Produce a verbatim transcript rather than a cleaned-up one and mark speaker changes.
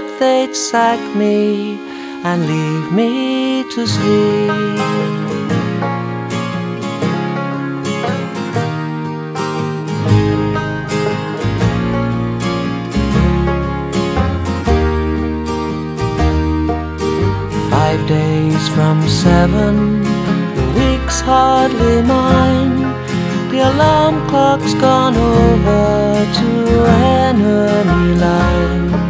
Speaker 1: thought they'd sack me and leave me to sleep. Five days from seven, the week's hardly nine. The alarm clock's gone over to enemy line.